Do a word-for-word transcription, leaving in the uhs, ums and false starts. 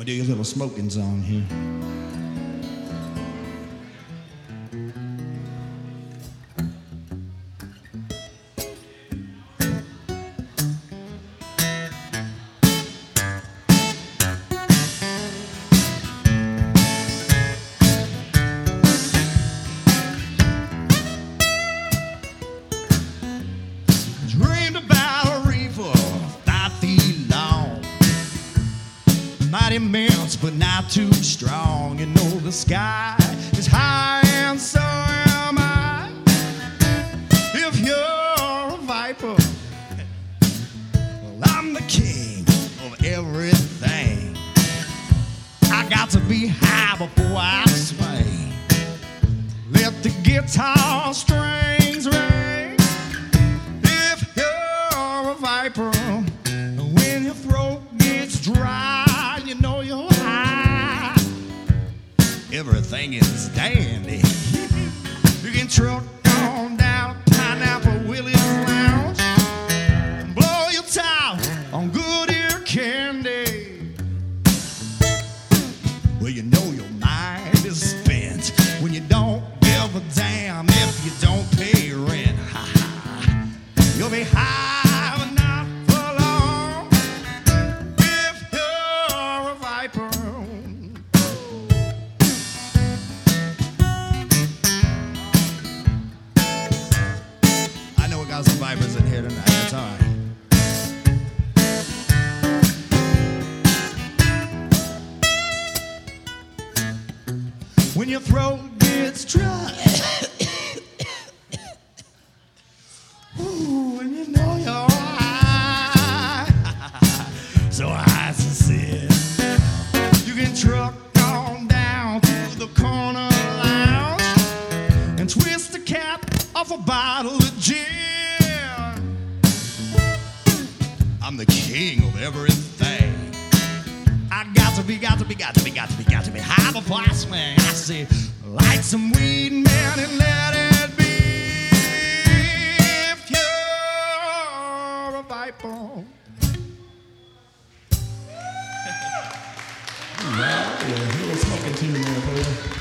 do you a little smoking song here. Dreamed about a reefer five feet long, mighty immense but not too strong. You know the sky is high and so am I. If you're a viper, well, I'm the king of everything. I got to be high before I swing. Let the guitar strings ring. Viper, when your throat gets dry, you know you're high. Everything is dandy. You can truck on down Pineapple Willie's Lounge and blow your top on good ear candy. Well, you know your mind is spent when you don't give a damn if you don't pay rent. You'll be high. Got some vipers in here tonight, that's all right. When your throat gets dry, ooh, and you know you're high, so high as a sin, you can truck on down to the corner lounge and twist the cap off a bottle of gin. I'm the king of everything. I got to be, got to be, got to be, got to be, got to be high before I swing. I say, light some weed, man, and let it be. If you're a viper. All right, yeah, a little smoking tune there, boy.